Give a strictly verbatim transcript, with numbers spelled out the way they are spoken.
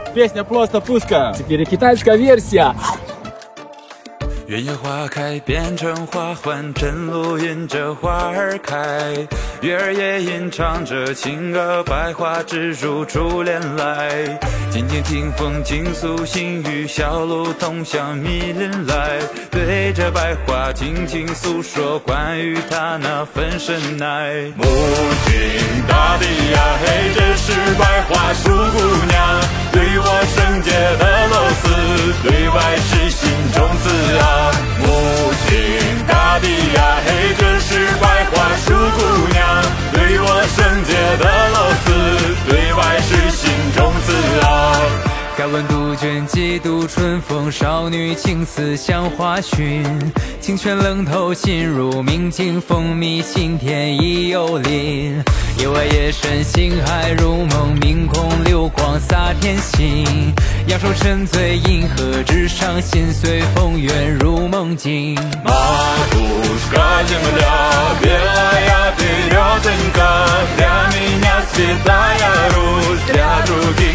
Песня просто пуска. Теперь и китайская версия. 月夜花开变成花环，晨露引着花儿开，月儿也吟唱着情歌，百花只如初恋来。静静听风倾诉心语，小路通向密林来，对着百花轻轻诉说关于她那份深爱。母亲大地呀，嘿，这是百花树姑娘，对我圣洁的露丝，对外是心中自傲。母亲大地呀，嘿，这是百花树姑娘，对我圣洁的露丝，对外是心中自傲。敢问杜鹃几度春风，少女情思像花寻，清泉冷透心入，明镜风靡心田已有林。夜外夜深星海如梦，明空流光洒天星，仰首沉醉银河之上，心随风远入梦境。Матушка земля, белая ты рёзонька, для меня святая Русь, для других